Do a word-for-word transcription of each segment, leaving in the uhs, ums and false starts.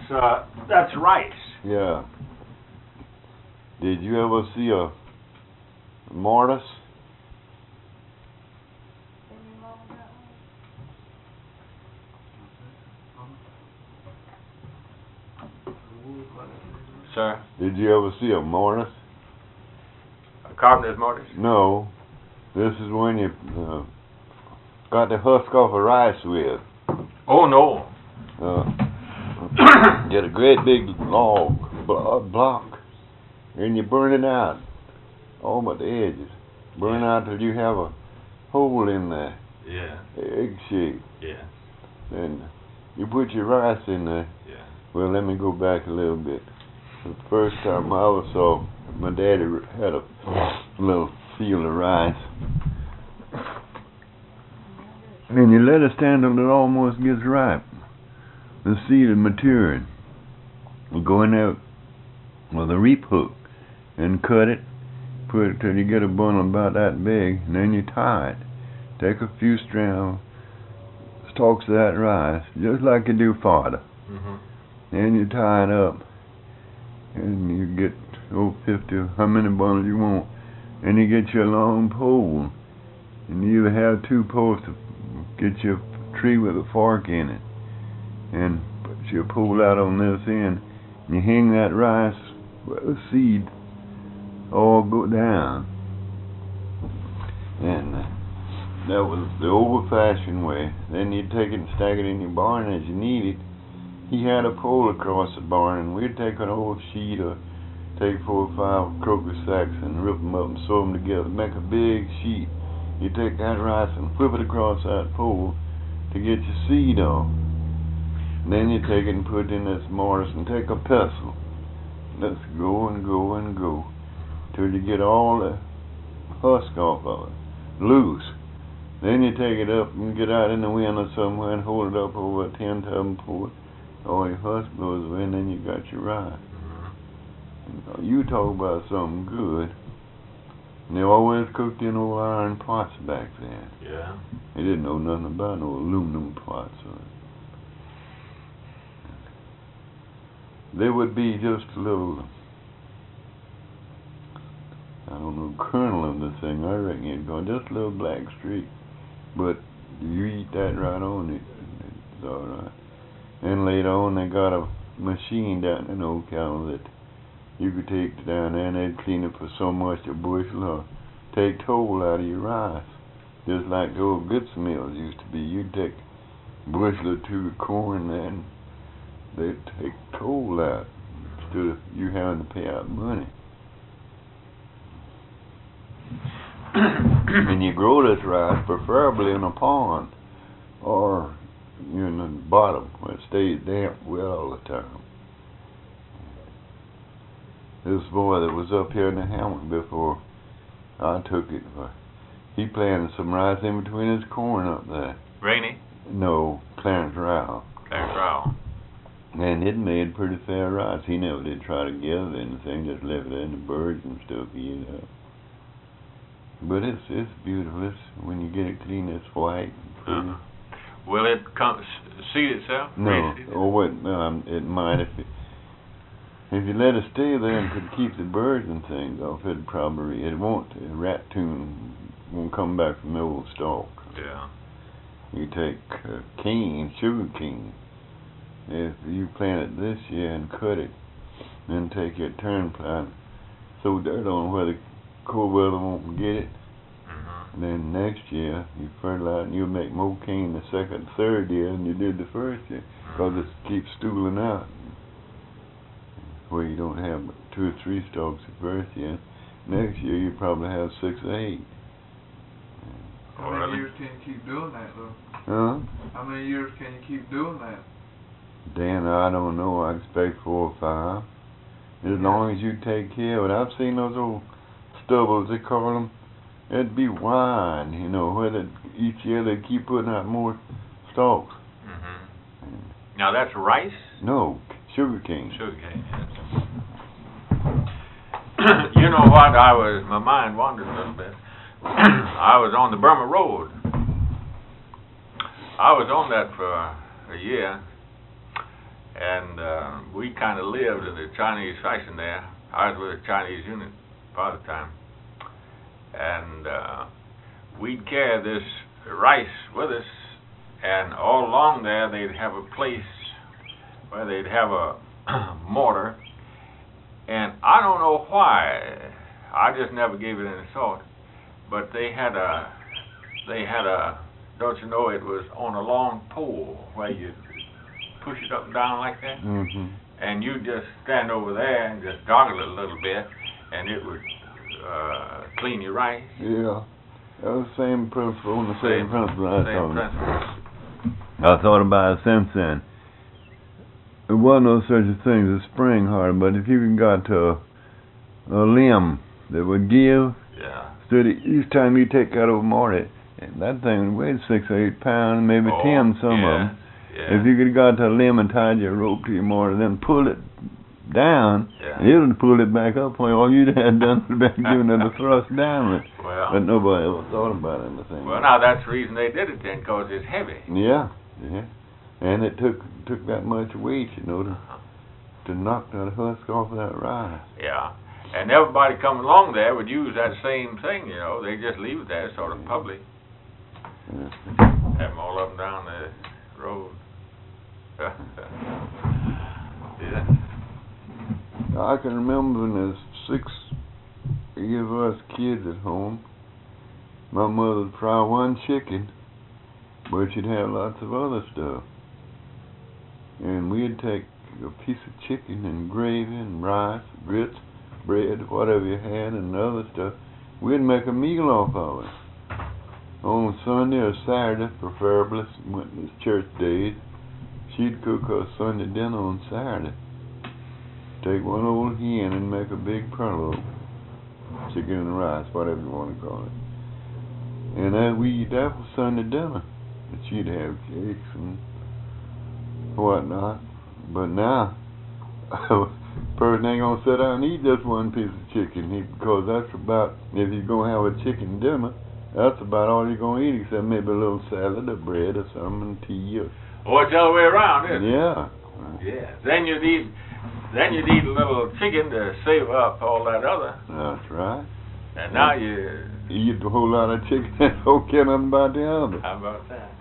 that's uh, that's rice. Yeah. Did you ever see a mortis? Sir? Did you ever see a mortis? A carpenter's mortise? No. This is when you uh, got the husk off of rice with. Oh, no. Uh, get a great big log, blo block, and you burn it out, all but the edges. Burn out till you have a hole in there. Yeah. Egg shape. Yeah. Then you put your rice in there. Yeah. Well, let me go back a little bit. The first time I ever saw, my daddy had a little field of rice. And you let it stand till it almost gets ripe. The seed is maturing. You go in there with a reap hook and cut it, put it till you get a bundle about that big, and then you tie it. Take a few strands, stalks of that rice, just like you do fodder. Mm-hmm. Then you tie it up, and you get oh fifty, how many bundles you want, and you get your long pole, and you either have two poles to get your tree with a fork in it, and put your pole out on this end, and you hang that rice with the seed all go down. And uh, that was the old-fashioned way. Then you'd take it and stack it in your barn as you need it. He had a pole across the barn, and we'd take an old sheet or take four or five crocus sacks and rip them up and sew them together, make a big sheet. You take that rice and flip it across that pole to get your seed off. And then you take it and put it in this mortise and take a pestle. Let's go and go and go till you get all the husk off of it, loose. Then you take it up and get out in the wind or somewhere and hold it up over a ten ton pole. All your husk blows away, and then you got your rice. Mm-hmm. You talk about something good. And they always cooked in old iron pots back then. Yeah. They didn't know nothing about no aluminum pots. They would be just a little, I don't know, kernel of the thing. I reckon it'd go just a little black streak. But you eat that right on it, it's all right. And later on, they got a machine down in Ocala that you could take down there and they'd clean it for so much a bushel or take toll out of your rice. Just like the old grits mills used to be. You'd take a bushel or two of corn and they'd take toll out instead of you having to pay out money. And you grow this rice preferably in a pond or in the bottom where it stays damp wet all the time. This boy that was up here in the hammock before I took it, he planted some rice in between his corn up there. Rainey? No, Clarence Rowell. Clarence Rowell. And it made pretty fair rice. He never did try to gather anything, just left it in the birds and stuff eat it up. But it's it's beautiful. It's, when you get it clean, it's white and pretty. Uh-huh. Will it come seed itself? No. Oh wait, um, it might if it, if you let it stay there and could keep the birds and things off. It probably it won't. A rat tune won't come back from the old stalk. Yeah. You take uh, cane, sugar cane. If you plant it this year and cut it, then take your turn plant, throw dirt on where the cold weather won't get it. And then next year, you fertilize and you'll make more cane the second, third year than you did the first year, because it keeps stooling out. Where you don't have two or three stalks the first year, next year you probably have six or eight. How many years can you keep doing that, though? Huh? How many years can you keep doing that? Dan, I don't know. I expect four or five. As long as you take care of it. I've seen those old stubbles, they call them. It'd be wide, you know, where they, each year they keep putting out more stalks. Mm-hmm. Now that's rice? No, sugar cane. Sugar cane, yes. You know what, I was, my mind wandered a little bit. I was on the Burma Road. I was on that for a year. and uh, we kind of lived in the Chinese fashion there. I was with a Chinese unit part of the time, and uh, we'd carry this rice with us, and all along there they'd have a place where they'd have a mortar, and I don't know why, I just never gave it any thought, but they had a, they had a, don't you know, it was on a long pole where you push it up and down like that, Mm-hmm. and you just stand over there and just goggle it a little bit, and it would uh, clean your rice. Yeah. That was the same principle, on the same, Same- principle I Same thought. principle. I thought about it since then. There wasn't no such a thing as a spring harder, but if you got to a limb that would give, Yeah. so that each time you take out over mortar, and that thing would weigh six or eight pounds, maybe Oh, ten, some yeah, of them. Yeah. If you could have got to a limb and tied your rope to your mortar, then pull it down, Yeah. it would pull it back up for you. All you'd have done would have been giving it a thrust downward. Well, But nobody ever thought about anything. well, now that's the reason they did it then, 'cause it's heavy. Yeah, yeah. And it took took that much weight, you know, to to knock that husk off that rice. Yeah. And everybody coming along there would use that same thing, you know. They just leave it there, sort of public. Yeah. Have them all up and down the road. Yeah. I can remember when there's six of us kids at home, my mother would fry one chicken, but she'd have lots of other stuff. And we'd take a piece of chicken and gravy and rice, grits, bread, whatever you had, and other stuff. We'd make a meal off of it. On Sunday or Saturday, preferably, when it was church days, she'd cook us Sunday dinner on Saturday. Take one old hen and make a big perlow, chicken and rice, whatever you want to call it. And that we eat that for Sunday dinner. And she'd have cakes and whatnot. But now, a person ain't gonna sit down and eat just one piece of chicken, he- because that's about, if you're gonna have a chicken dinner, that's about all you're gonna eat, except maybe a little salad or bread or something, tea or, Or it's the other way around, isn't it? yeah. Yeah. Then you'd eat, then you'd eat a little chicken to save up all that other. That's right. And now you, You eat a whole lot of chicken and don't care nothing about the other. how about that?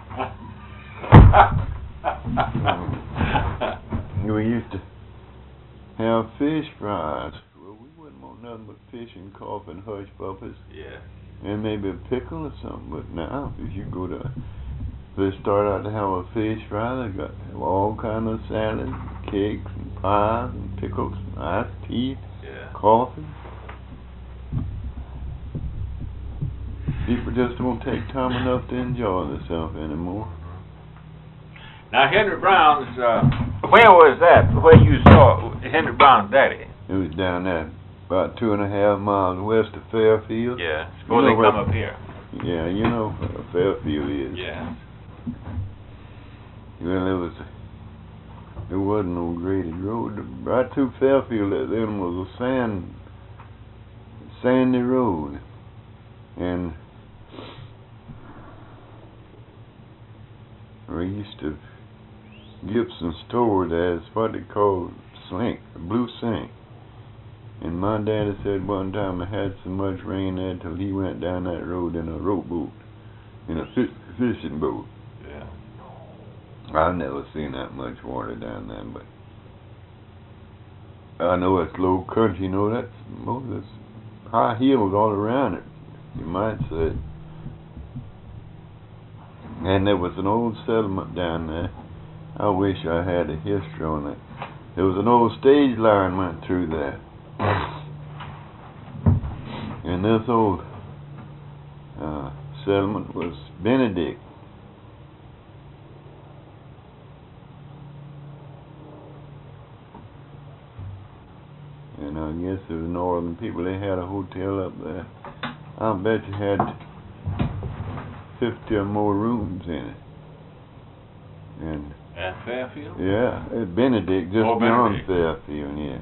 We used to have fish fries. Well, we wouldn't want nothing but fish and coffee and hush puppies Yeah. and maybe a pickle or something. But now, if you go to, they start out to have a fish fry, they got all kind of salads, cakes and pies and pickles, and iced tea, Yeah. coffee. People just don't take time enough to enjoy themselves anymore. Now Henry Brown's, uh, where was that? Where you saw Henry Brown's daddy? It was down there about two and a half miles west of Fairfield. Yeah. Suppose You know they where- come up here. Yeah, you know where Fairfield is. Yeah. Well, it was, there wasn't no graded road. Right to Fairfield, there then was a sand, sandy road. And we used to, Gibson stored as what they called sink, a blue sink. And my daddy said one time it had so much rain there till he went down that road in a rowboat, in a fish, fishing boat. Yeah. I've never seen that much water down there, but I know it's low country, you know, that's, most of it's high hills all around it, you might say. And there was an old settlement down there. I wish I had a history on it. There was an old stage line went through there. And this old uh, settlement was Benedict. And I guess it was northern people. They had a hotel up there. I bet you had fifty or more rooms in it. And At Fairfield? yeah, it's Benedict, just Oh, beyond Benedict. Fairfield, yeah.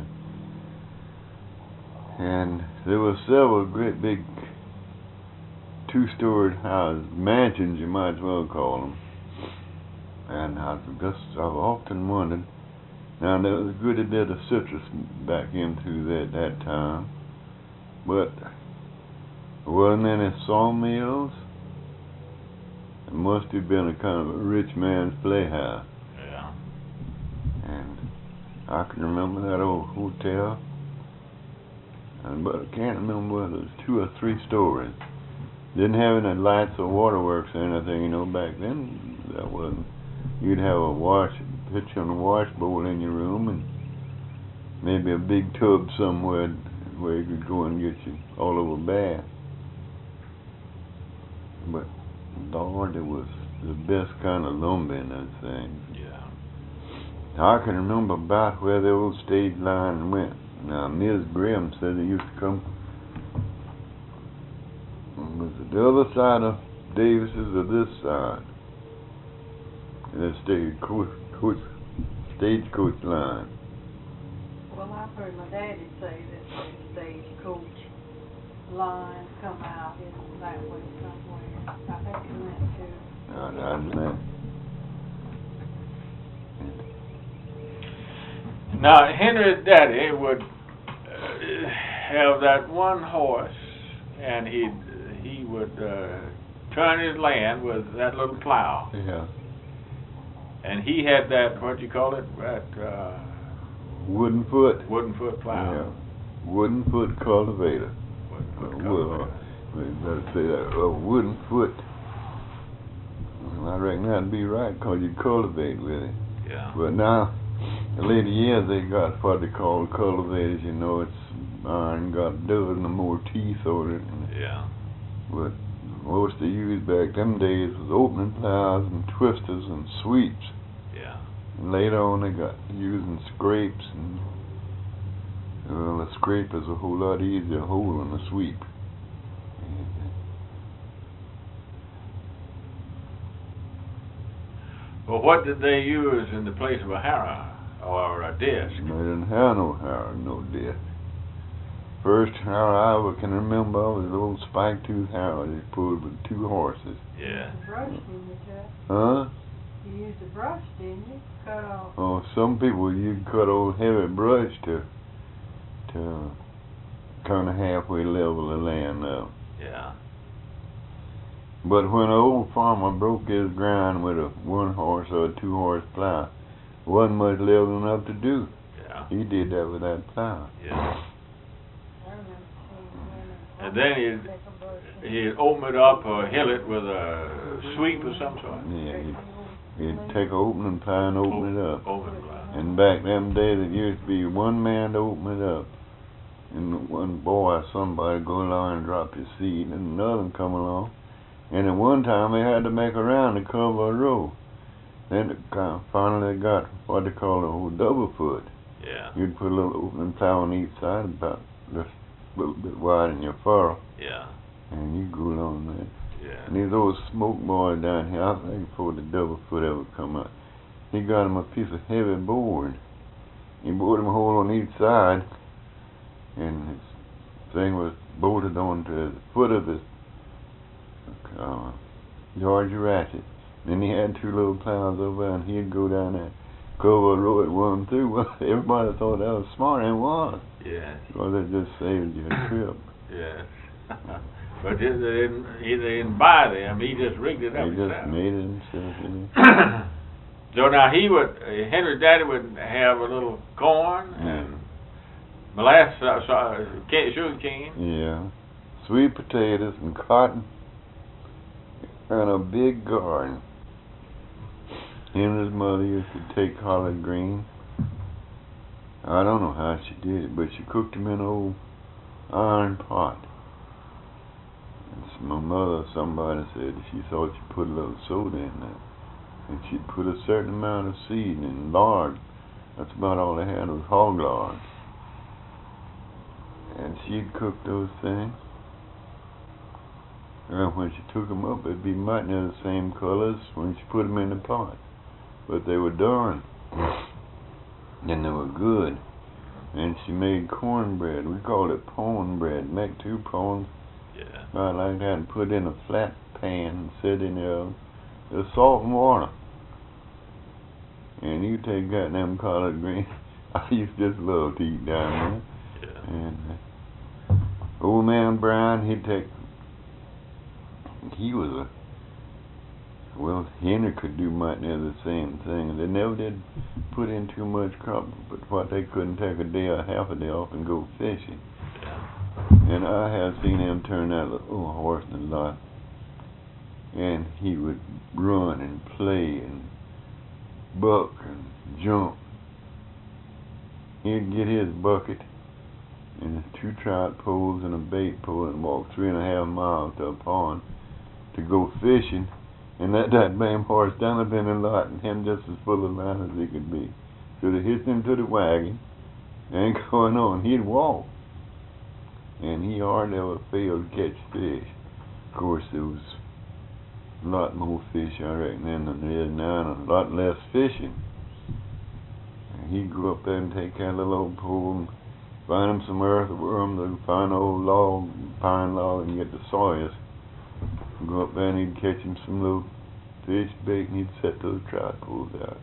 And there were several great big two-storied houses, mansions you might as well call them. And I've just, I've often wondered Now there was a good bit of citrus back into that that time, but there wasn't any sawmills. It must have been a kind of a rich man's playhouse. Yeah. And I can remember that old hotel, and but I can't remember whether it was two or three stories. Didn't have any lights or waterworks or anything, you know. Back then, that wasn't. You'd have a wash, pitch on a wash bowl in your room, and maybe a big tub somewhere where you could go and get you all over bath. But Lord, it was the best kind of lumber in those things. Yeah. I can remember about where the old stage line went. Now, Miz Grimm said it used to come. Was it the other side of Davis's or this side? The stage coach, coach, stagecoach line. Well, I've heard my daddy say that the stagecoach line come out in that way somewhere. I think it went to. I, I know. Now, Henry's daddy would uh, have that one horse, and he'd, he would uh, turn his land with that little plow. Yeah. And he had that, what you call it, that uh, Wooden foot. wooden foot plow. Yeah. Wooden foot cultivator. Wooden Uh, foot well, cultivator. uh, you better say that. A wooden foot. Well, I reckon that'd be right, 'cause you cultivate with it. Yeah. But now, the later years, they got what they call cultivators. You know, it's iron, got a dozen or more teeth on it. And, Yeah. but most they used back them days was opening plows and twisters and sweeps. Yeah. And later on, they got using scrapes, and well, a scrape is a whole lot easier to hold than a sweep. Well, what did they use in the place of a harrow or a disc? They didn't have no harrow, no disc. First harrow I ever can remember was the old spike-tooth harrow they pulled with two horses. Yeah. A brush, didn't you, Chuck? Huh? You used a brush, didn't you? Cut off. Oh, some people you cut old heavy brush to to kind of halfway level the land up. Yeah. But when an old farmer broke his ground with a one horse or a two horse plow, wasn't much leveling up to do. Yeah. He did that with that plow. Yeah. I remember seeing women. And then he'd, he'd open it up or hill it with a sweep of some sort. Yeah, he'd, he'd take an opening plow and open it up. Open it up. And back them days, it used to be one man to open it up. And one boy, somebody go along and drop his seed, and another one come along. And at one time, they had to make a round to cover a row. Then it kind of finally got what they call a old double foot. Yeah. You'd put a little opening plow on each side, about just a little bit wide in your furrow, Yeah. and you go along there. Yeah. And these old smoke boys down here, I think before the double foot ever come up, he got him a piece of heavy board. He bored him a hole on each side, and his thing was bolted onto the foot of his uh, Georgia ratchet. Then he had two little plows over, and he'd go down there, cover a row at one through. Well, everybody thought that was smart, and it was. Yeah. Because it just saved you a trip. Yes. But they didn't, he didn't buy them. He just rigged it up He just himself. made it himself. Didn't So now he would, uh, Henry's daddy would have a little corn he? and molasses, uh, so- ca- sugar cane. Yeah. Sweet potatoes and cotton and a big garden. Him and his mother used to take collard greens. I don't know how she did it, but she cooked them in an old iron pot. And s- my mother, somebody said she thought she put a little soda in there. And she'd put a certain amount of seed in lard. That's about all they had was hog lard. And she'd cook those things. And when she took them up, it'd be mighty near the same colors when she put them in the pot. But they were done. And they were good. And she made cornbread. We called it pone bread. Make two pones Yeah. about like that and put in a flat pan and set in the oven. There's salt and water. And you take goddamn collard greens. I used to just love to eat down there. Yeah. And uh, old man Brown, he'd take, he was a, well, Henry could do might near the same thing. They never did put in too much crop, but what they couldn't take a day or half a day off and go fishing. Yeah. And I have seen him turn that little horse in a lot. And he would run and play and buck and jump. He'd get his bucket and his two trout poles and a bait pole and walk three and a half miles to a pond to go fishing, and let that damn horse down up in the lot and him just as full of line as he could be. Should have hitched him to the wagon and going on. He'd walk. And he hardly ever failed to catch fish. Of course, there was a lot more fish, I reckon, then than there is now, and a lot less fishing. And he'd go up there and take that little old pole and find him some earthworms, or find an old log, pine log, and get the sawyers. Go up there and he'd catch him some little fish bait, and he'd set those trout poles out.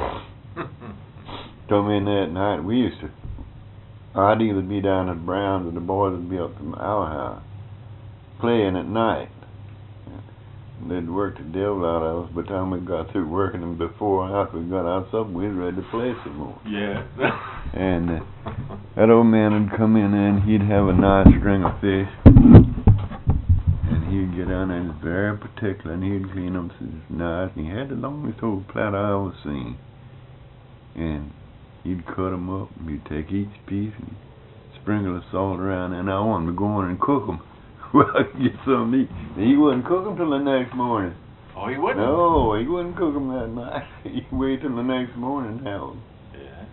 Come in that night, we used to, I'd either be down at Brown's or the boys would be up at our house, playing at night. They'd work the devil out of us. By the time we got through working them before or after we got out supper, we was ready to play some more. Yeah. And uh, that old man would come in there and he'd have a nice string of fish. And he'd get down there and was very particular, and he'd clean them so nice. And he had the longest old platter I ever seen. And he'd cut them up, and he'd take each piece and sprinkle the salt around, and I wanted to go in and cook them. Well, I could get some to eat. He wouldn't cook them till the next morning. Oh, he wouldn't? No, he wouldn't cook them that night. He'd wait till the next morning and have them. Yeah.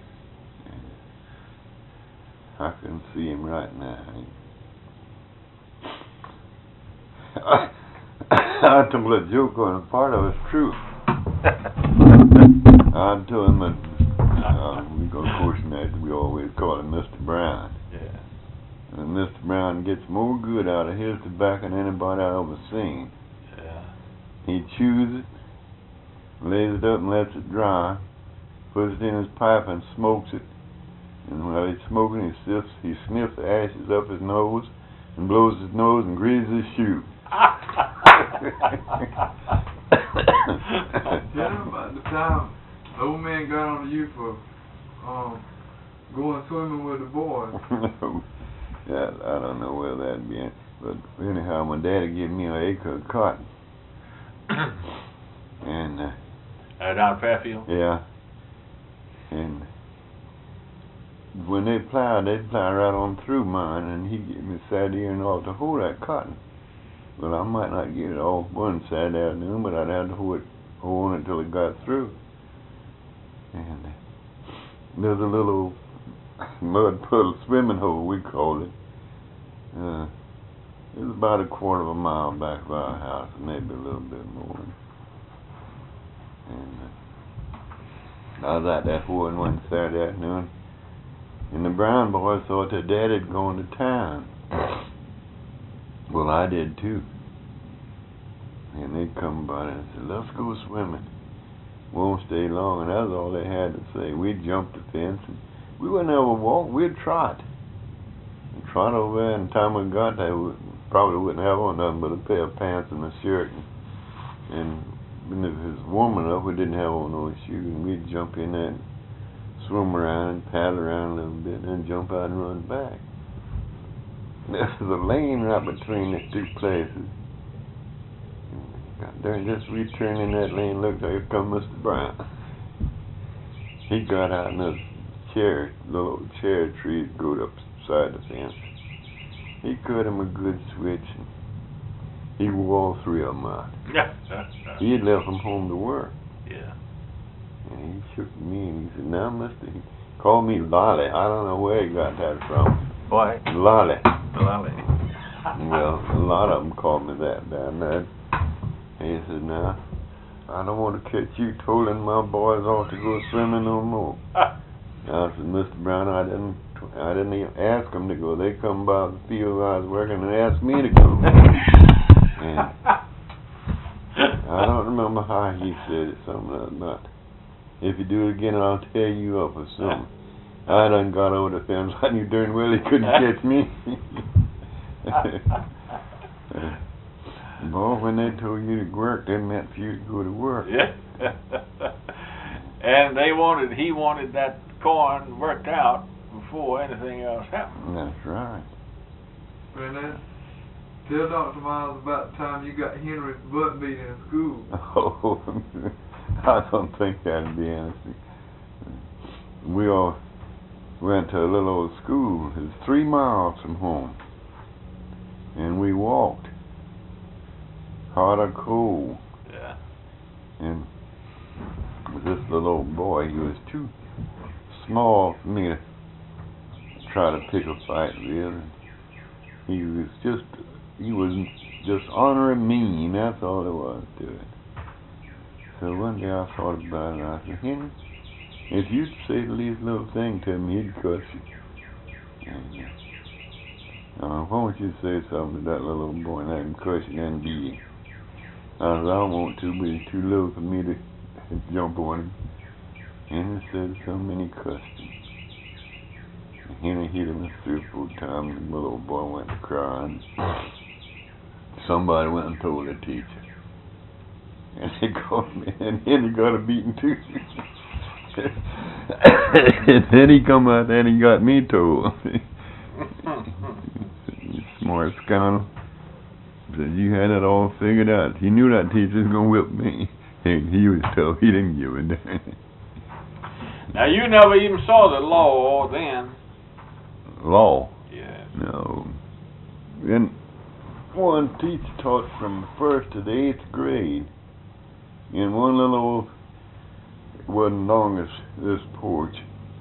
I can see him right now. I, I told a joke on a part of it's true. I told him that, uh, we go coursing that, we always call him Mister Brown. Yeah. And Mister Brown gets more good out of his tobacco than anybody I ever seen. Yeah. He chews it, lays it up and lets it dry, puts it in his pipe and smokes it. And while he's smoking, he sniffs, he sniffs the ashes up his nose and blows his nose and greases his shoe. Tell him about the time the old man got on to you for um, going swimming with the boys. Yeah, I don't know where that'd be in. But anyhow, my daddy gave me an acre of cotton. and, uh... Uh, down Fairfield? Yeah. And when they plowed, they'd plow right on through mine, and he'd give me Saturday and all to hold that cotton. Well, I might not get it all one Saturday afternoon, but I'd have to hold it, hold it until it got through. And uh, there's a little mud puddle swimming hole, we called it. Uh, it was about a quarter of a mile back of our house, maybe a little bit more. And uh, I was out there hoeing one Saturday afternoon, and the Brown boys thought their daddy'd gone to town. Well, I did too. And they'd come by and said, let's go swimming. Won't stay long, and that was all they had to say. We'd jump the fence, and we wouldn't ever walk, we'd trot. And trot over there, and the time we got there, we probably wouldn't have on nothing but a pair of pants and a shirt. And, and when it was warm enough, we didn't have on no shoes, and we'd jump in there and swim around and paddle around a little bit, and then jump out and run back. There's a lane right between the two places. God darn, just we turned in that lane, looked, here come Mister Brown. He got out in the chair, little chair tree that growed up beside the fence. He cut him a good switch, and he wore all three of them out. He had left them home to work. Yeah. And he shook me and he said, now, mister, he called me Lolly. I don't know where he got that from. Boy. Lolly. Lolly. Well, a lot of them called me that down there. And he said, now, I don't want to catch you tolling my boys off to go swimming no more. I said, Mister Brown, I didn't I didn't even ask them to go. They come by the field where I was working and asked me to go. And I don't remember how he said it, something about if you do it again, I'll tear you up or something. I done got over the fence. I knew darn well he couldn't catch me. Boy, when they told you to work, that meant for you to go to work. Yeah. And they wanted, he wanted that corn worked out before anything else happened. That's right. And then, tell Doctor Miles about the time you got Henry's butt beat in school. Oh, I don't think that'd be anything. We all went to a little old school. It was three miles from home. And we walked. Hot or cold. Yeah. And this little old boy, he was too small for me to try to pick a fight with. And he was just, he was just ornery mean, that's all there was to it. So one day I thought about it, I said, Henry, if you'd say the least little thing to him, he'd cuss you. And, uh, why don't you say something to that little old boy and let him cuss you and beat him? I said, I don't want to, but he's too little for me to jump on him. And he said something and he cussed him. And Henry hit him three or four times and the little boy went to crying. Somebody went and told the teacher. And they called me, and Henry got a beating too. And then he come out there and he got me told. You smart scoundrel. Said you had it all figured out. He knew that teacher was gonna whip me. And he was told he didn't give a damn. Now you never even saw the law then. Law? Yeah. No. And one teacher taught from the first to the eighth grade. In one little old, it wasn't long as this porch.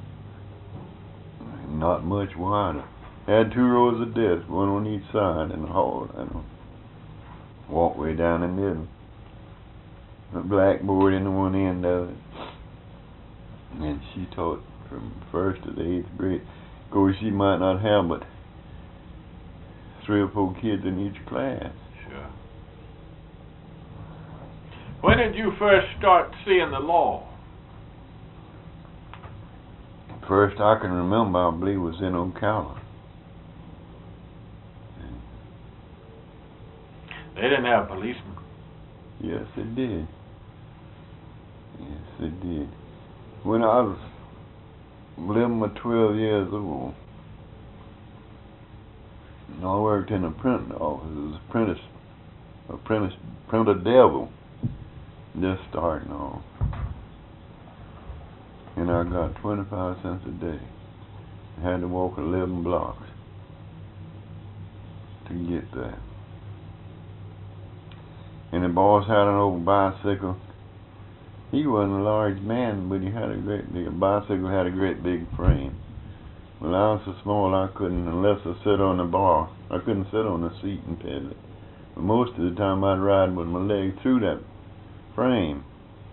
Not much wider. Had two rows of desks, one on each side in the hall, and a walkway down the middle. A blackboard in the one end of it. And she taught from first to the eighth grade. Of course, she might not have but three or four kids in each class. Sure. When did you first start seeing the law? First I can remember, I believe, was in Ocala. They didn't have policemen. Yes, it did. Yes, it did. When I was eleven or twelve years old, I worked in a printing office. It was apprentice, apprentice, printer devil, just starting off. And I got twenty-five cents a day. I had to walk eleven blocks to get that. And the boss had an old bicycle. He wasn't a large man, but he had a great big, a bicycle had a great big frame. Well, I was so small I couldn't, unless I sit on the bar, I couldn't sit on the seat and pedal it. But most of the time I'd ride with my leg through that frame.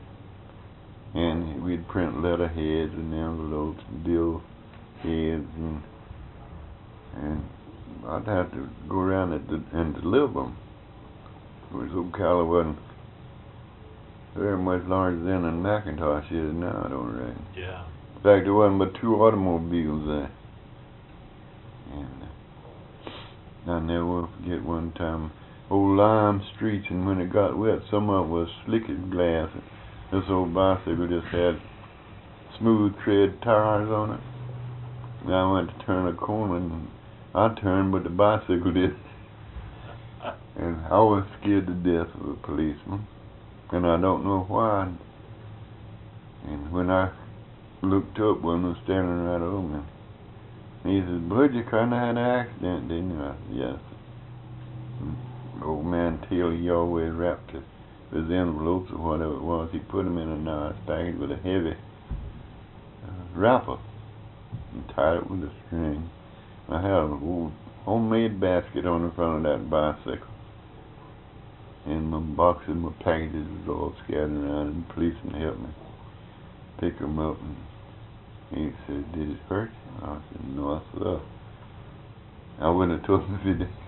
And we'd print letterheads and envelopes and bill heads, and, and I'd have to go around and, and deliver them. Of course, Ocala wasn't very much larger then than McIntosh is now, I don't reckon. Yeah. In fact, there wasn't but two automobiles there. And uh, I never will forget one time, old lime streets, and when it got wet, some of it was slick as glass. This old bicycle just had smooth tread tires on it. And I went to turn a corner, and I turned, but the bicycle did. And I was scared to death of a policeman, and I don't know why. And when I looked up, one was standing right over me. And he said, "Bud, you kind of had an accident, didn't you?" I said, "Yes." And the old man Taylor, he always wrapped his, his envelopes or whatever it was. He put them in a nice package with a heavy uh, wrapper and tied it with a string. I had an old homemade basket on the front of that bicycle. And my box and my packages was all scattered around, and the policeman helped me pick them up. And he said, "Did it hurt you?" I said, "No, sir." I wouldn't have told him if he did.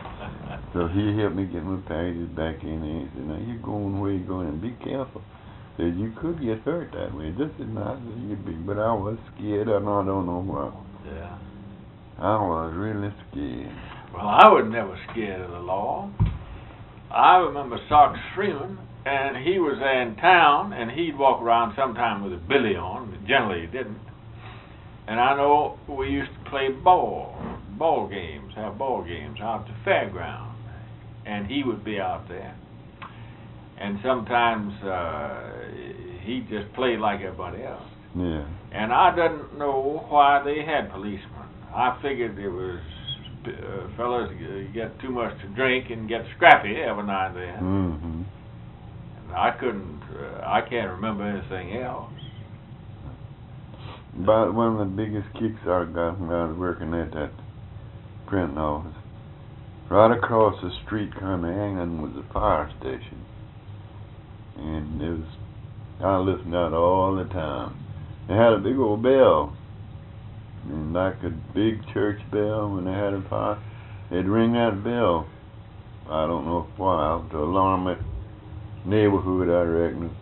So he helped me get my packages back in there. He said, "Now you're going where you're going, and be careful. said you could get hurt that way, just as nice as you'd be. But I was scared, and I don't know why. Yeah. I was really scared. Well, I was never scared of the law. I remember Sox Freeman, and he was in town, and he'd walk around sometime with a billy on, but generally he didn't. And I know we used to play ball, ball games, have ball games out at the fairground, and he would be out there. And sometimes uh, he just played like everybody else. Yeah. And I didn't know why they had policemen. I figured it was uh, fellas get too much to drink and get scrappy every now and then. Mm-hmm. And I couldn't, uh, I can't remember anything else. About one of the biggest kicks I got when I was working at that printing office. Right across the street, kind of hanging, was a fire station. And it was, I listened out all the time. They had a big old bell, and like a big church bell when they had a fire, they'd ring that bell. I don't know why, to alarm that neighborhood, I reckon.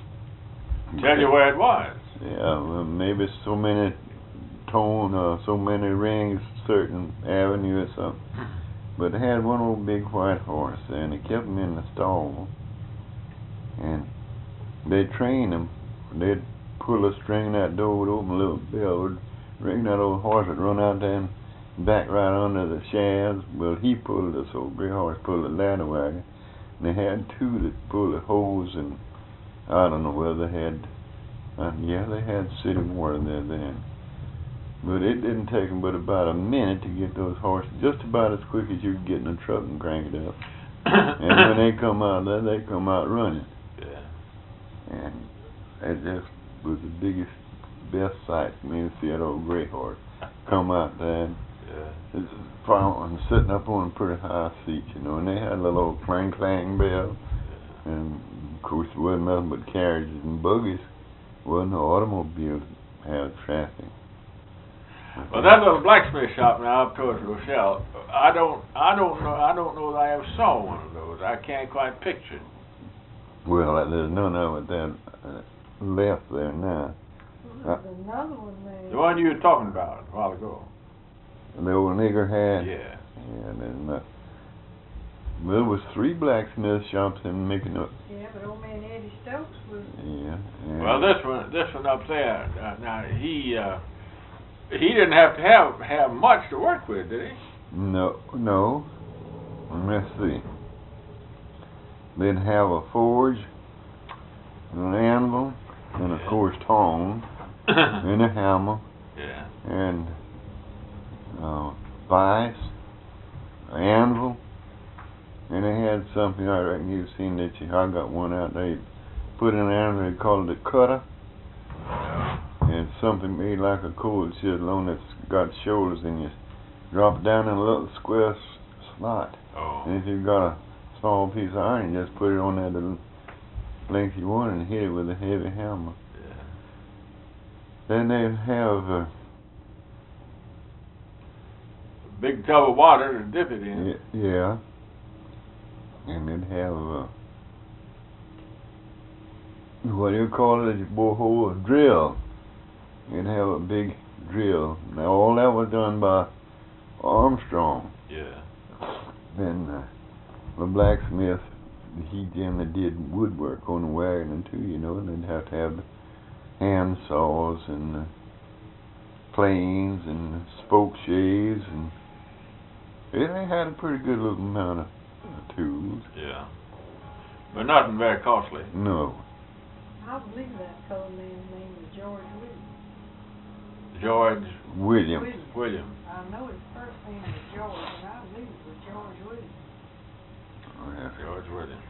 Tell you where it was. Yeah, well, maybe so many tone, uh, so many rings, certain avenue or something. But they had one old big white horse there, and they kept him in the stall. And they'd train him. They'd pull a string in that door, would open a little bell, would ring, that old horse would run out there and back right under the shafts. Well, he pulled, this old gray horse pulled the ladder wagon. And they had two that pulled the hose, and I don't know whether they had, uh, yeah, they had city water there then. But it didn't take them but about a minute to get those horses, just about as quick as you could get in a truck and crank it up. And when they come out there, they come out running. Yeah. And it just was the biggest, best sight for me to see that old gray horse come out there. And Yeah. it's and sitting up on a pretty high seat, you know, and they had a little old clang clang bell. And of course, there wasn't nothing but carriages and buggies. Wasn't no automobiles had traffic. Well, that little blacksmith shop now up towards Rochelle, I don't, I don't know, I don't know that I ever saw one of those. I can't quite picture it. Well, there's none of it that uh, left there now. There's another one there. The one you were talking about a while ago. The old nigger had. Yeah. Yeah, then uh, well, there was three blacksmith shops in making up. Yeah, but old man Eddie Stokes was. Yeah. yeah. Well, this one, this one up there. Uh, now he, uh, he didn't have to have have much to work with, did he? No, no. Let's see. They'd have a forge, an anvil, and of Yeah. course tongs, and a hammer, Yeah. and uh, vice, an anvil, and they had something, I reckon you've seen that. You, I got one out there. You put in an anvil, they called it a cutter, and something made like a cold chisel on that's got shoulders, and you drop it down in a little square s- slot. Oh. And if you've got a small piece of iron, you just put it on that little length you want and hit it with a heavy hammer. Yeah. Then they have uh, Big tub of water to dip it in. y- yeah, and they'd have uh, what do you call it? You bore a hole, a drill. You'd have a big drill. Now all that was done by Armstrong. Yeah. Then uh, the blacksmith, he generally did woodwork on the wagon too, you know, and they'd have to have hand saws and uh, planes and spoke shaves, and yeah, they had a pretty good little amount of uh, tools. Yeah. But nothing very costly. No. I believe that colored man's name was George Williams. George Williams. Williams. Williams. I know his first name was George, and I believe it was George Williams. Oh, yeah. George Williams.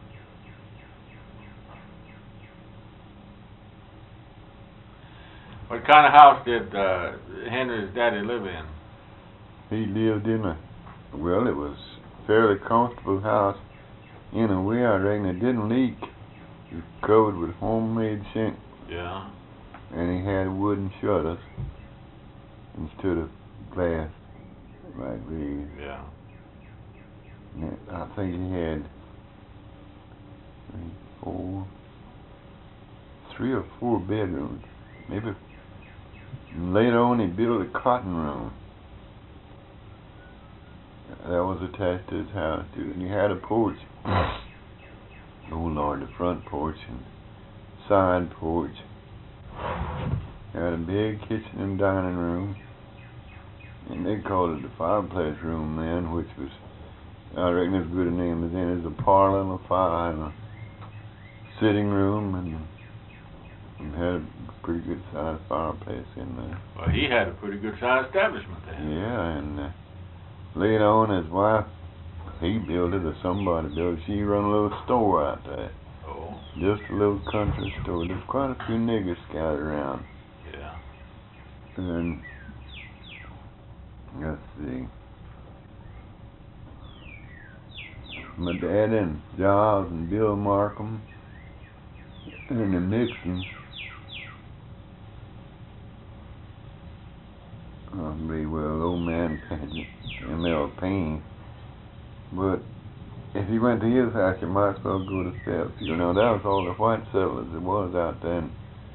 What kind of house did uh, Henry's daddy live in? He lived in a, well, it was a fairly comfortable house. In a way, I reckon it didn't leak. It was covered with homemade sink, Yeah. and he had wooden shutters instead of glass like these. Yeah. And I think he had three, four, three or four bedrooms. Maybe. And later on, he built a cotton room. That was attached to his house, too. And he had a porch. Oh, Lord, the front porch and side porch. Had a big kitchen and dining room. And they called it the fireplace room then, which was, I reckon as good a name as any. It was a parlor and a fire and a sitting room, and we had a pretty good sized fireplace in there. Well, he had a pretty good sized establishment there. Yeah, and uh, later on, his wife, he built it or somebody built it. She run a little store out there. Oh. Just a little country store. There's quite a few niggers scattered around. Yeah. And let's see. My dad and Giles and Bill Markham and the Nixons. Oh, very well, old man M L Payne. But if you went to his house, you might as well go to Fairfield. You know, that was all the white settlers there was out then.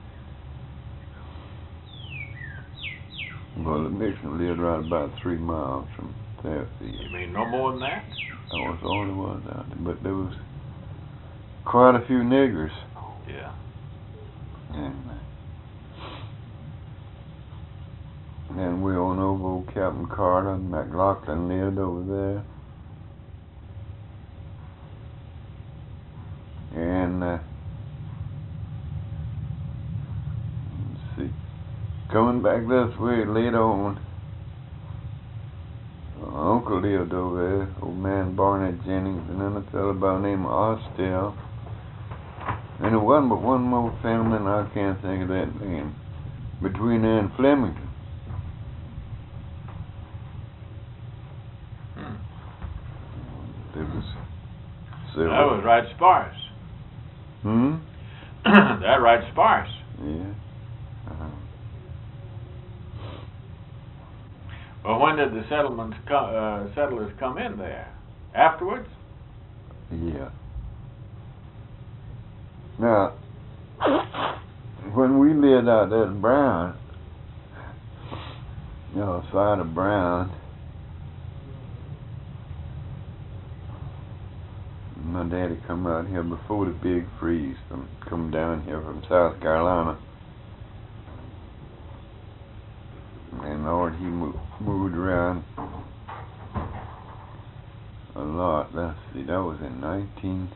Well, the Nixon lived right about three miles from Fairfield. You mean no more than that? That was all there was out there. But there was quite a few niggers. Yeah. And then we all know old Captain Carter and McLaughlin lived over there. And uh, let's see, coming back this way later on, uh, Uncle lived over there, old man Barnett Jennings, and then a fellow by the name of Austell. And there wasn't but one more family, and I can't think of that name, between there and Flemington. Hmm. There was That several. was right sparse. Hmm? That right sparse. Yeah. Uh-huh. Well, when did the settlements co- uh, settlers come in there? Afterwards? Yeah. Now, when we lived out there at Brown, you know, side of Brown, my daddy come out here before the big freeze, from come down here from South Carolina. And Lord, he moved, moved around a lot. Let's see, that was in nineteen.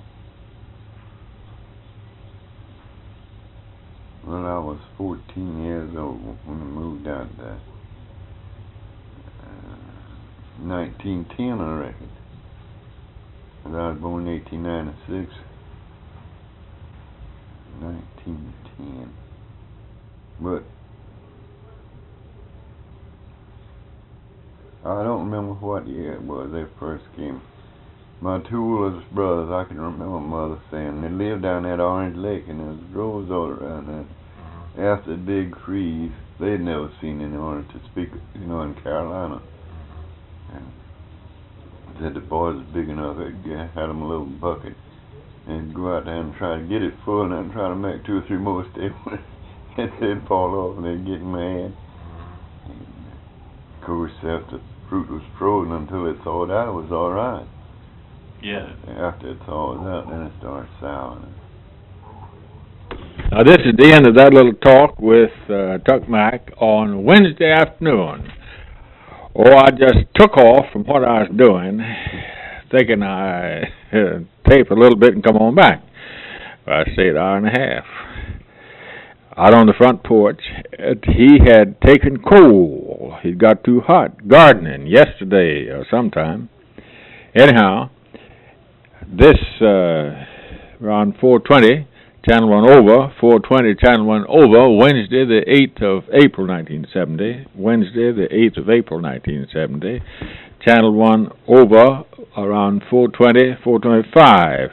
Well, I was fourteen years old when we moved out there. Uh, nineteen ten, I reckon. And I was born in eighteen ninety-six. nineteen ten. But I don't remember what year it was they first came. My two oldest brothers, I can remember Mother saying, they lived down at Orange Lake, and there was groves all around there. Mm-hmm. After the big freeze, they'd never seen any orange to speak, you know, in Carolina. And said the boys was big enough, they had them a little bucket, and go out there and try to get it full, and then try to make two or three more stay on it. And they'd fall off, and they'd get mad. And of course, after the fruit was frozen until it thawed out, it was all right. Yeah. After it thaws out, then it starts souring. Now, this is the end of that little talk with uh, Tuck Mack on Wednesday afternoon. Oh, I just took off from what I was doing, thinking I uh, tape a little bit and come on back. I stayed an hour and a half. Out on the front porch, it, he had taken coal. He'd got too hot gardening yesterday or sometime. Anyhow, this uh, around four twenty, Channel one over, four twenty, Channel one over, Wednesday the eighth of April nineteen seventy, Wednesday the eighth of April nineteen seventy, Channel one over around four twenty, four twenty-five.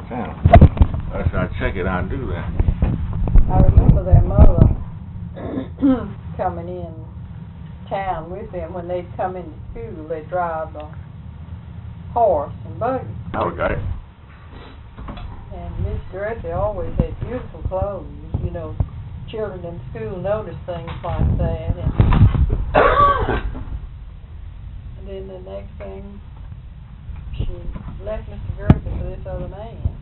town. Unless I check it, I'll do that. I remember their mother coming in town with them when they'd come into school. They'd drive a horse and buggy. Okay. And Miss Dorothy always had beautiful clothes. You know, children in school notice things like that. And, and then the next thing, she left Mister Dorothy for this other man.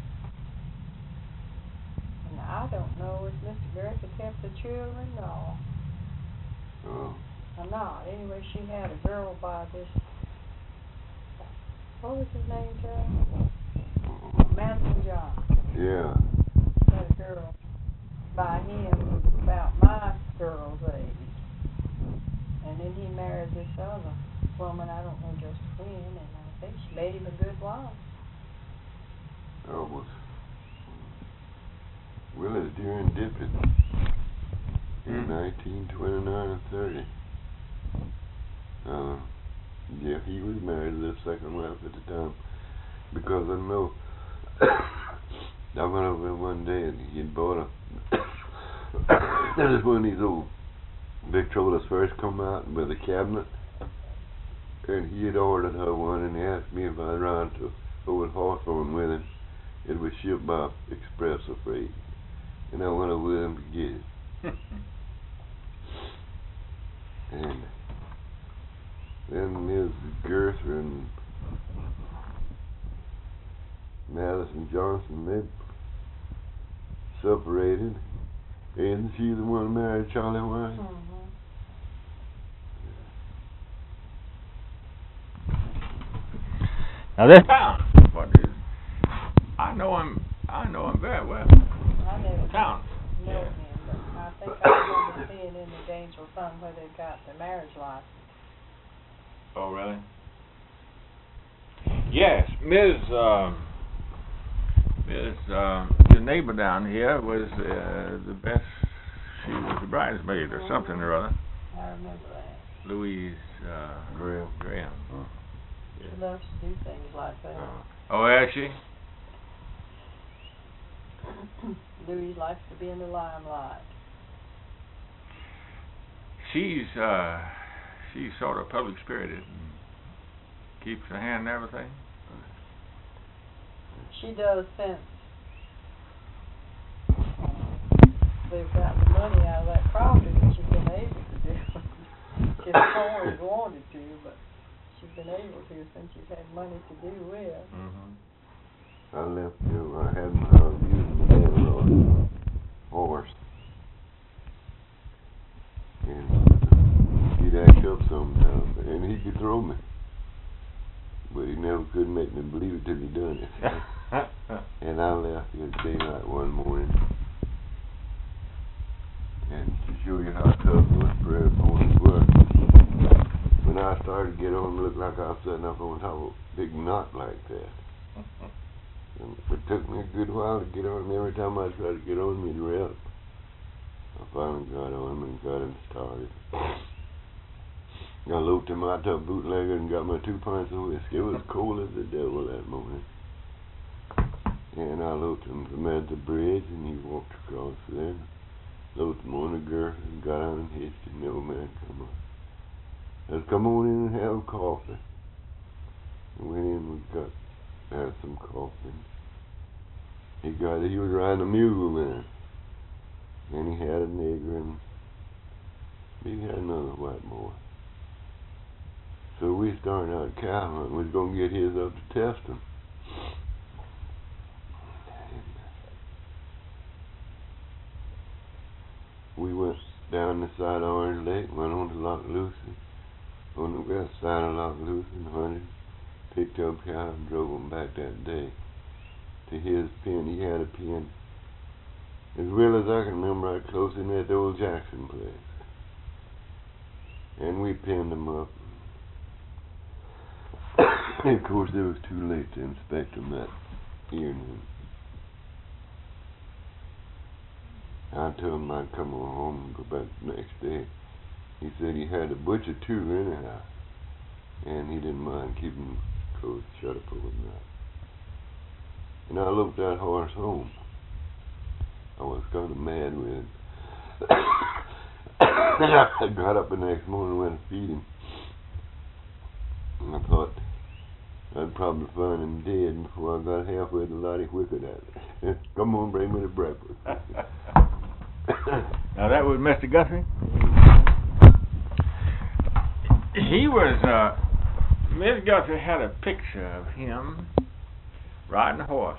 And I don't know if Mister Dorothy kept the children or, Oh, or not. Anyway, she had a girl by this, what was his name, Joe? Madison John. yeah. Had a girl by him who was about my girl's age. And then he married this other woman, I don't know just when, and I think she made him a good wife. That was Willis during Dippet in Hmm. nineteen twenty-nine or thirty. Uh, yeah, he was married to the second wife at the time, because I know I went over there one day and he had bought a that is when these old Victrolas first come out with a cabinet, and he had ordered her one, and he asked me if I'd ride to Old Hawthorne with him. It was shipped by express or freight, and I went over with him to get it. And then Miss Gerther and Madison Johnson, they separated. Isn't she the one who married Charlie White? Mm-hmm. Now this, Town. What is? I know him. I know him very well. I never Town. know Yeah. him, but I think I remember seeing in the Gainesville Sun where they got the marriage license. Oh, really? Yes, Miz Um, Miz Uh, the neighbor down here was uh, the best. She was the bridesmaid or something or other. I remember that. Louise uh, Graham. Graham. She loves to do things like that. Uh, oh, actually, Louise likes to be in the limelight. she's uh, she's sort of public spirited and keeps her hand in everything. She does since they've gotten the money out of that property that she's been able to do. She hasn't always wanted to, but she's been able to since she's had money to do with. Mm-hmm. I left you, I had my, I was using the landlord horse. And he'd act up sometimes, and he could throw me. But he never could make me believe it till he done it. And I left at daylight one morning. And to show you how tough those prayer ponies were, when I started to get on, it looked like I was sitting up on top of a big knot like that. And it took me a good while to get on, and every time I tried to get on me, it'd rest. I finally got on him and got him started. I looped him out to a bootlegger and got my two pints of whiskey. It was cold as the devil that morning. And I looped him from at the bridge, and he walked across there. Looped him on the girth and got on and hitched, and the old man come up. I said, come on in and have coffee. We went in, we got, had some coffee. He got, he was riding a mule then. And he had a nigger, and he had another white boy. So we started out cow hunting. We was going to get his up to test him. We went down the side of Orange Lake, went on to Loch Lucy, on the west side of Loch Lucy, and hunted, picked up cow and drove them back that day to his pen. He had a pen, as well as I can remember, right close in that old Jackson place. And we pinned them up. And of course, it was too late to inspect them that evening. I told him I'd come on home and go back the next day. He said he had to butcher two anyhow, and he didn't mind keeping closed shut up overnight. And I looked that horse home. I was kind of mad with him. I got up the next morning and went to feed him. And I thought I'd probably find him dead before I got halfway to Lottie Whippet at it. Come on, bring me the breakfast. Now that was Mister Guthrie? He was, uh, Miss Guthrie had a picture of him riding a horse.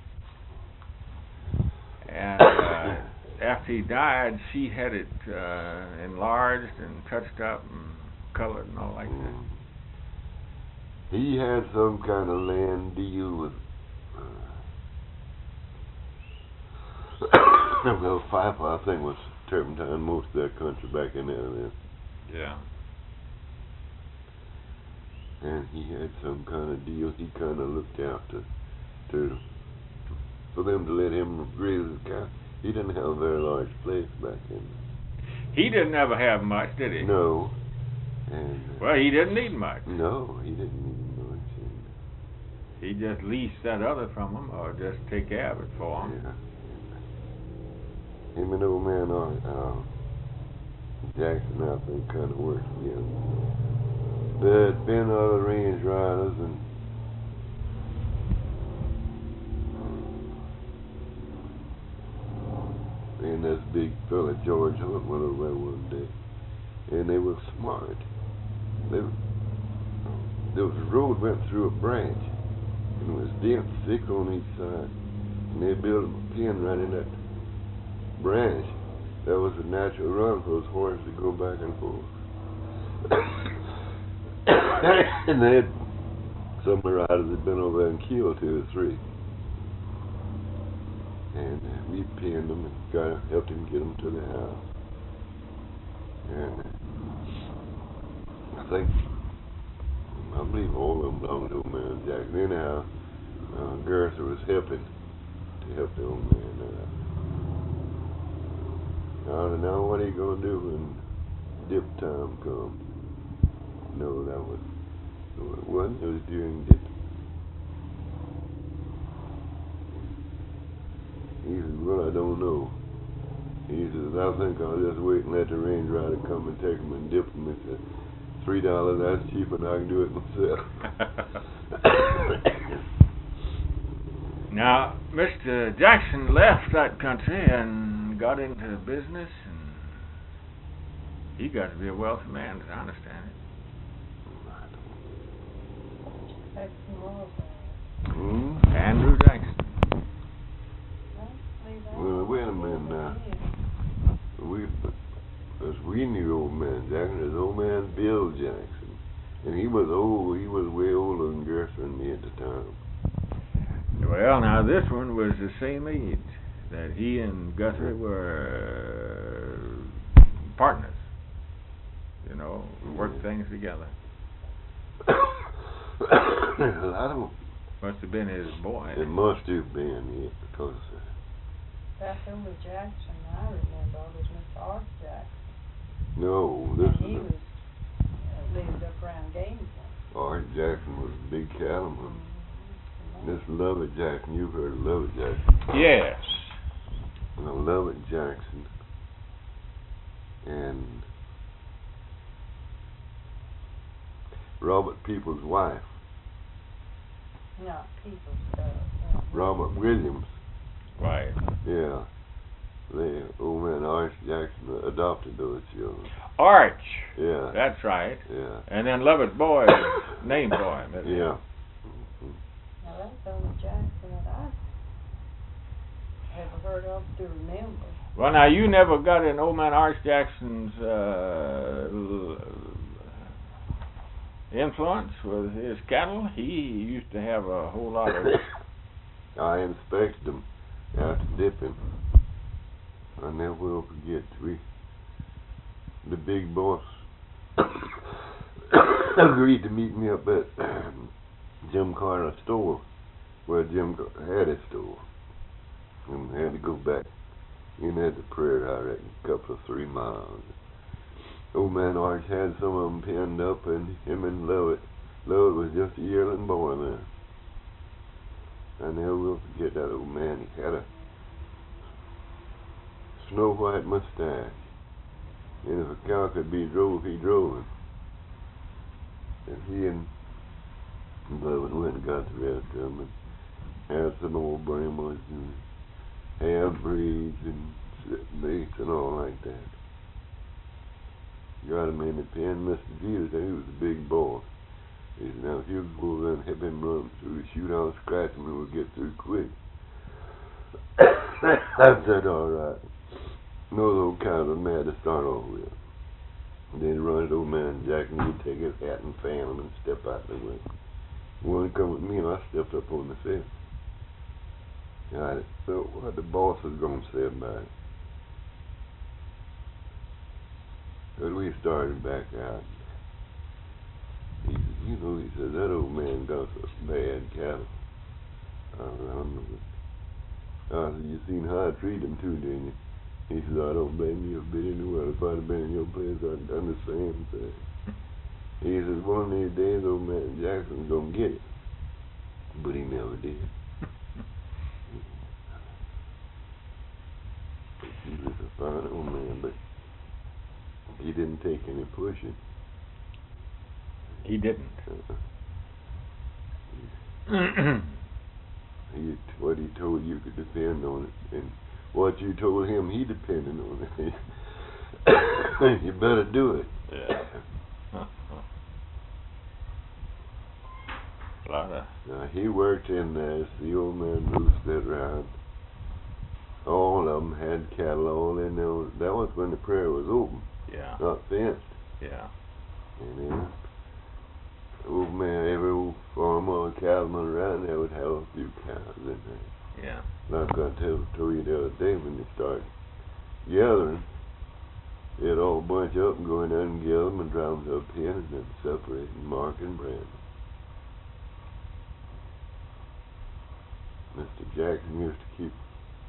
And uh, after he died, she had it uh, enlarged and touched up and colored and all like that. He had some kind of land deal with uh, well, Fife, I think, was turpentine most of that country back in there then. Yeah. And he had some kind of deal. He kind of looked out to, to, for them to let him graze his cow. He didn't have a very large place back then. He didn't ever have much, did he? No. And uh, Well, he didn't need much. no, he didn't need much. And, He just leased that other from him, or just take care of it for him. yeah. Him and old man uh, uh, Jackson, I think, kind of worked together. There'd been other range riders, and and this big fella George Hunt went over there one day, and they were smart. They, there was a road went through a branch, and it was dense, thick on each side, and they built a pen right in that branch. That was a natural run for those horses to go back and forth. And they had some of the riders had been over there and killed two or three. And uh, we pinned them and got helped him get them to the house. And uh, I think, I believe all of them belonged to old man Jackson. Anyhow, uh, Gerther was helping to help the old man out. I don't know what he gonna do when dip time comes. No, that was, no, it wasn't. It was during dip. He said, well, I don't know. He says, I think I'll just wait and let the range rider come and take him and dip him. He said, three dollars, that's cheap, and I can do it myself. Now, Mister Jackson left that country and got into business, and he got to be a wealthy man, as I understand it. Jackson was, Hmm? Andrew Jackson. well, leave that Well, wait a minute now. We, as we knew old man Jackson, his old man Bill Jackson, and he was old. He was way older than Gerther and me at the time. Well, now this one was the same age that he and Guthrie were partners. You know, worked things together. Well, I don't. Must have been his boy. It must have been it because. Uh, Back over Jackson, I remember, was Mister Art Jackson. no, this And he is was, uh, lived up around Gainesville. Art Jackson was a big cattleman. Mm-hmm. This Lovett Jackson, you've heard of Lovett Jackson. Yes. Now, Lovett Jackson and Robert Peoples' wife, Not people's stuff. Uh, Robert Williams, Right. yeah, the old man Arch Jackson adopted those children. Arch. Yeah, That's right. yeah, And then Lovett's boy, named for him. isn't it? yeah. Now that's the only Jackson that I ever heard of to remember. Well, now you never got in old man Arch Jackson's uh, influence with his cattle. He used to have a whole lot of. I inspected them after dipping. I never will forget. We, the big boss, agreed to meet me up at Jim Carter's store, where Jim had his store, and I had to go back in at the prairie, I reckon, a couple of three miles. Old man Arch had some of them pinned up, and him and Lovett. Lovett was just a yearling boy then. I never will forget that old man. He had a snow white mustache. And if a cow could be drove, he drove him. And he and Bud went and got the rest of them and had some old Brahmas and half-breeds and mates and all like that. Got him in the pen. Mister Jeter said he was a big boy. He said, now if you go over there and help him run through the shootout, scratch him, and we'll get through quick. I said, all right. Those old cows were mad to start off with. And then he run to old man Jack, and he'd take his hat and fan him and step out the way. He wanted to come with me, and I stepped up on the fence. And I didn't know what the boss was going to say about it. But we started back out. He said, you know, he said, that old man got some bad cattle. I don't know. I said, you seen how I treat him too, didn't you? He said, I don't blame you a bit in the world. If I'd have been in your place, I'd done the same thing. He says, one of these days, old man Jackson's gonna get it. But he never did. He was a fine old man, but he didn't take any pushing. He didn't. Uh, he, what he told you could depend on it, and what you told him, he depended on it. You better do it. Yeah. A lot of. Now, he worked in there, the old man roosted around. All of them had cattle all in there. That was when the prairie was open, Yeah. not fenced. Yeah. And then, old man, every old farmer or cattleman around there would have a few cows in there. Yeah. Like I tell, told you the other day when they started gathering, they'd all bunch up and go in there and gather them and drive them to a pen and then separate and mark and brand them. Mister Jackson used to keep,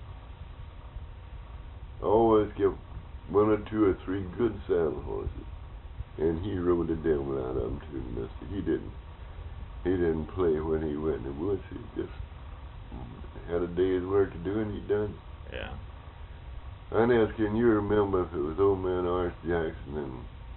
always kept one or two or three good saddle horses, and he rode the devil out of them too, mister. He didn't, he didn't play when he went in the woods. He just had a day's work to do, and he done. Yeah. I asked, can you remember if it was old man Arch Jackson and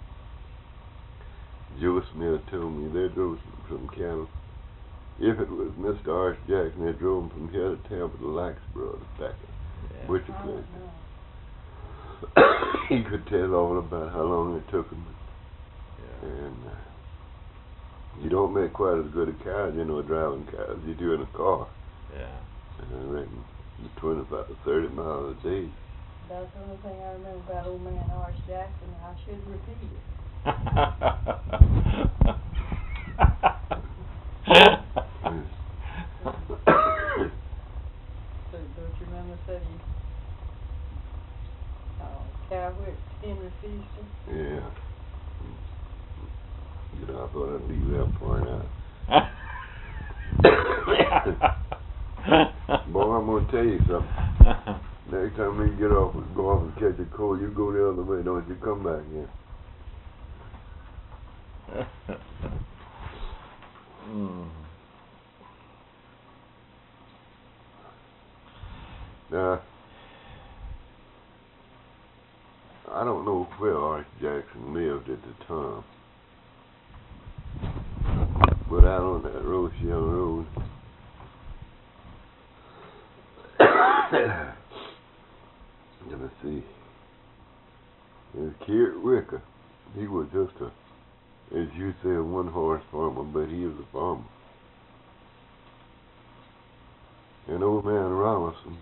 Joe Smith told me they drove some cattle. If it was Mister Arch Jackson, they drove them from here to Tampa to Laxboro to back Yeah. Butcher I place. don't know. He could tell all about how long it took him. Yeah. And uh, you don't make quite as good a cow, you know, driving cows, you do in a car. Yeah. And I reckon twenty-five to thirty miles a day. That's the only thing I remember about old man Arch Jackson, and I should repeat it. So, don't you remember that he, uh, cow whipped Henry Feaster? Yeah. You know, I thought I'd leave that part out. Boy, I'm gonna tell you something. Next time we get off, go off and catch a cold, you go the other way, don't you come back here. Mm. Now, I don't know where Arch Jackson lived at the time, but out on that Rochelle Road, let me see, there's Kurt Wicker. He was just a, as you say, a one-horse farmer, but he was a farmer. And old man Robinson,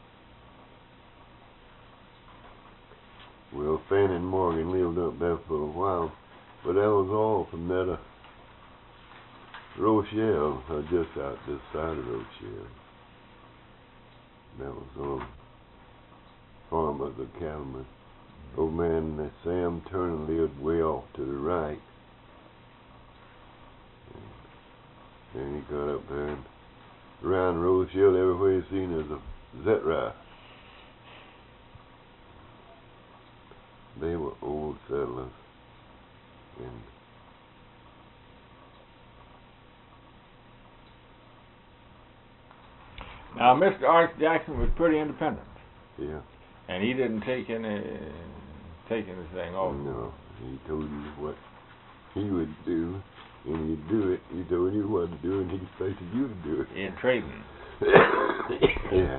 well, Fanny and Morgan lived up there for a while, but that was all from that uh, Rochelle, uh, just out this side of Rochelle. That was all farmers or cattlemen. Old man uh, Sam Turner lived way off to the right. And he got up there and around Rochelle, everywhere you seen is a Zetrice. They were old settlers, and Now, Mister Arch Jackson was pretty independent, Yeah. and he didn't take any take anything off. No, he told you what he would do, and he'd do it. He told you what to do, and he expected you to do it. In trading. Yeah.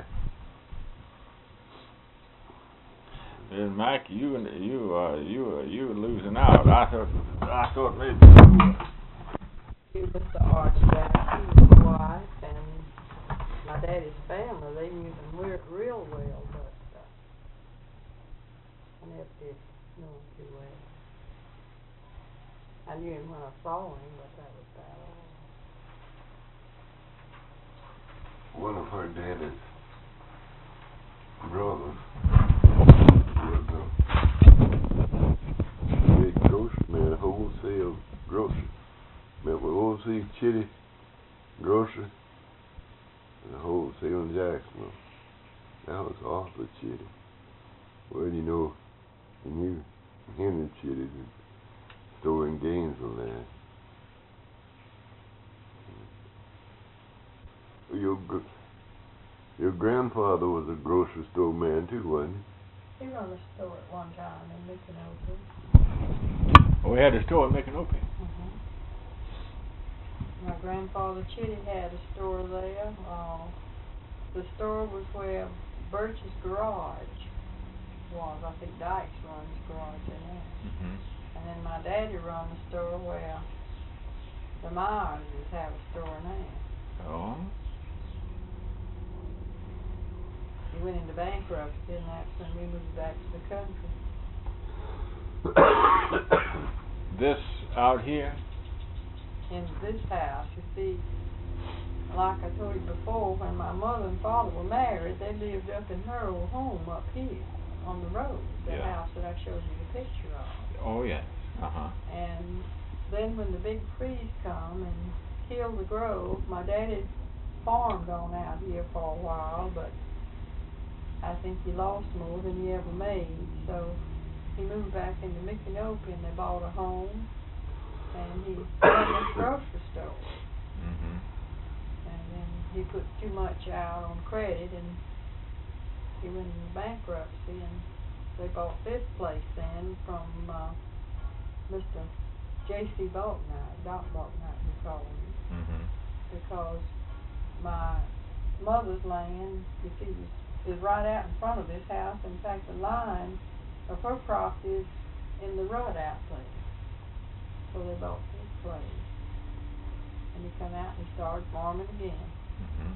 And Mac, you and you uh you uh, you were losing out. I thought I thought maybe you were. He was the Arch Jackson, his wife, and my daddy's family. They knew them re- real well, but uh, I never did know him too well. I knew him when I saw him, but that was about all. One of her daddy's brothers was a big grocery man, a wholesale grocery. Remember O C Chitty Grocery? The wholesale in Jacksonville. That was awfully chitty. Well, you know, you knew Henry Chitty, the store in Gainesville there. Your gr- your grandfather was a grocery store man too, wasn't He run a store at one time in Micanopy. Oh, we had a store in Micanopy. Mm-hmm. My grandfather Chitty had a store there. Uh, the store was where Birch's garage was. I think Dykes runs his garage in there. Mm-hmm. And then my daddy run the store where the Myerses have a store now. Oh. He went into bankruptcy, and that's when we moved back to the country. This out here. In this house, you see, like I told you before, when my mother and father were married, they lived up in her old home up here on the road, the Yeah. house that I showed you the picture of. Oh yes. Uh huh. And then when the big freeze come and killed the grove, my daddy farmed on out here for a while, but I think he lost more than he ever made, so he moved back into Micanopy and they bought a home, and he run this grocery store. Mm-hmm. And then he put too much out on credit, and he went into bankruptcy, and they bought this place then from uh, Mister J C Balknight, Doc Balknight we call him, Mm-hmm. because my mother's land, you see, is, is right out in front of this house. In fact, the line of her property is in the road out place. So they bought this place. And he come out and he started farming again. Mm-hmm.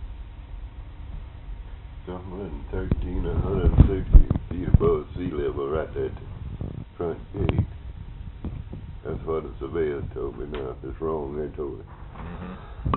Somewhere in thirteen hundred and sixty feet above sea level, right there at the front gate. That's what the surveyor told me. Now, if it's wrong, they told me. Mm-hmm.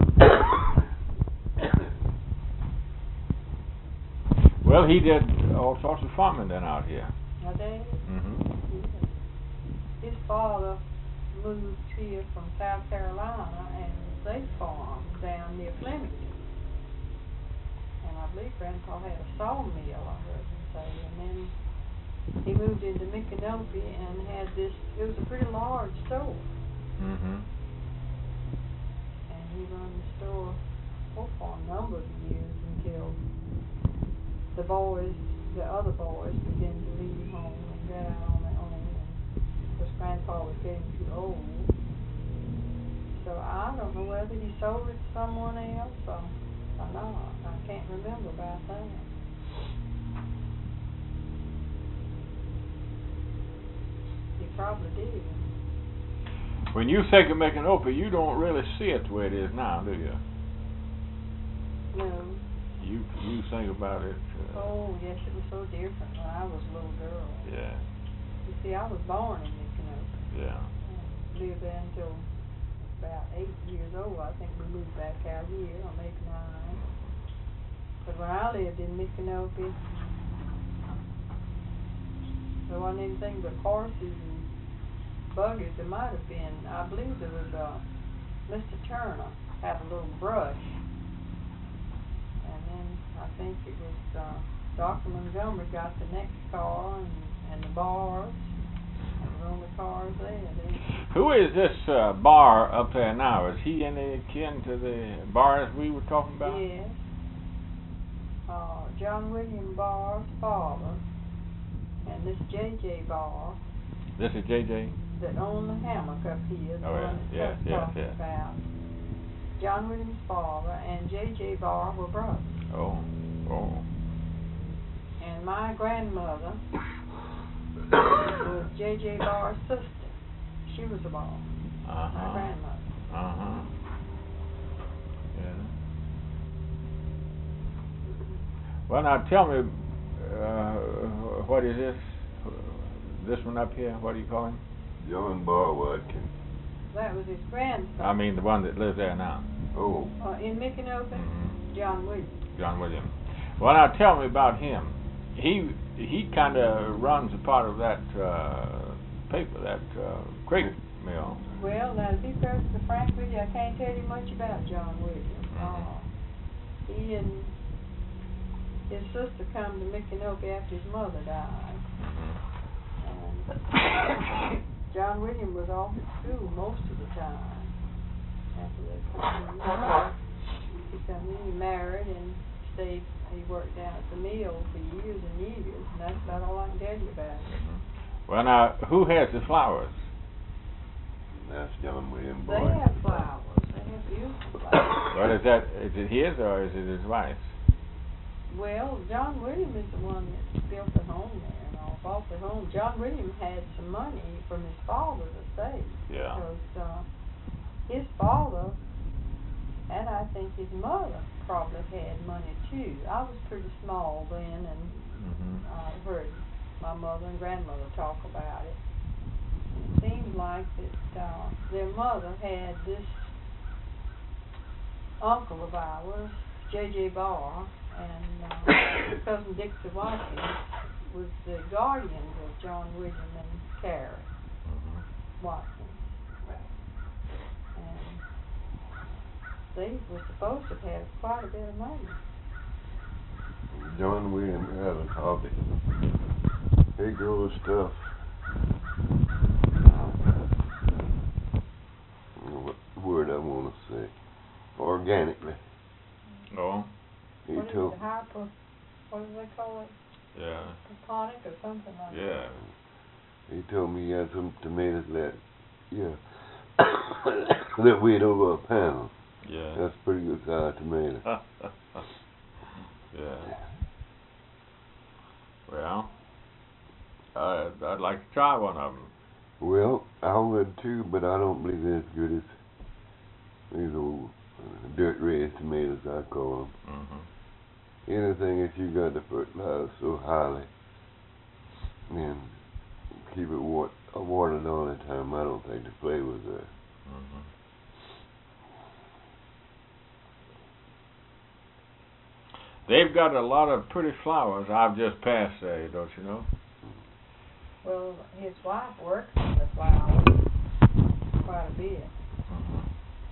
Well, he did all sorts of farming then out here. My dad, Mm-hmm. his father moved here from South Carolina, and they farmed down near Flemington. And I believe Grandpa had a sawmill, I heard him say, and then he moved into Micanopy and had this, it was a pretty large store. Mm-hmm. And he run the store oh, for a number of years until the boys, the other boys, began to leave home and get out on their own. And because Grandpa was getting too old. So I don't know whether he sold it to someone else or, or not. I can't remember about that. He probably did. When you think of Micanopy, you don't really see it the way it is now, do you? No. You you think about it. Uh, Oh, yes, it was so different when I was a little girl. Yeah. You see, I was born in Micanopy. Yeah. Lived there until about eight years old. I think we moved back out here on maybe nine. But when I lived in Micanopy, there wasn't anything but horses and buggies. There might have been, I believe there was uh, Mister Turner had a little brush. And then I think it was uh, Doctor Montgomery got the next car and, and the bars. And the only cars there. They, Who is this uh, bar up there now? Is he any kin to the bars we were talking about? Yes. uh, John William Barr's father, and this J J Barr This is J J? that owned the hammock up here, the Oh, yeah. one that Yes, Tuck yes, talked yes. about. John William's father and J J Barr were brothers. Oh, oh. And my grandmother was J J Barr's sister. She was a Barr, my Uh-huh. grandmother. Uh-huh. Yeah. Well, now tell me, uh, what is this? This one up here, what do you call him? John Barr Watkins. That was his grandson. I mean, the one that lives there now. Oh, Uh, in Mickinoka, Mhm. John Williams. John William. Well, now tell me about him. He he kind of runs a part of that uh, paper, that uh, creek mill. Well, now to be perfectly frank with you, I can't tell you much about John Williams. Mhm. Uh, he and his sister come to Mickinoka after his mother died. Mhm. And John William was off at school most of the time after they come in. He come in, he married and stayed, he worked down at the mill for years and years, and that's about all I can tell you about it. Mhm. Well, now who has the flowers? that's John William They Barr. have flowers, they have beautiful flowers. Well, is that is it his or is it his wife's? Well, John William is the one that built the home there and all, bought the home. John William had some money from his father's estate. Yeah. Because, uh, his father, and I think his mother probably had money too. I was pretty small then, and Mhm. I heard my mother and grandmother talk about it. It seemed like that, uh, their mother had this uncle of ours, J J Barr, and uh, cousin Dixie Watkins was the guardians of John William and Carrie Mhm. Watkins. And they were supposed to have had quite a bit of money. John William had a hobby. He grows stuff. What word I want to say? Organically. Oh, He What is told. it, hyper, what do they call it, yeah, hydroponic or something like that? yeah. He told me he had some tomatoes that, yeah, that weighed over a pound. Yeah. That's pretty good sized tomato. Yeah. Well, I'd, I'd like to try one of them. Well, I would too, but I don't believe they're as good as these old uh, dirt raised tomatoes, I call them. Mm-hmm. Anything that you got to fertilize so highly and keep it wa- watered all the time, I don't think the flavor's there. Mm-hmm. They've got a lot of pretty flowers. I've just passed there, don't you know? Well, his wife works on the flowers quite a bit. Mm-hmm.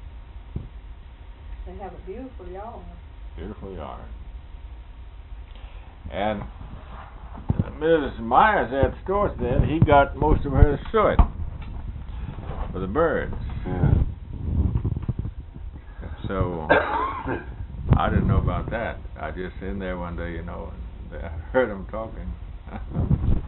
They have a beautiful yard. Beautiful yard. And Missus Myers at Stores then, he got most of her suet for the birds. Yeah. So I didn't know about that. I just in there one day, you know, and I heard them talking.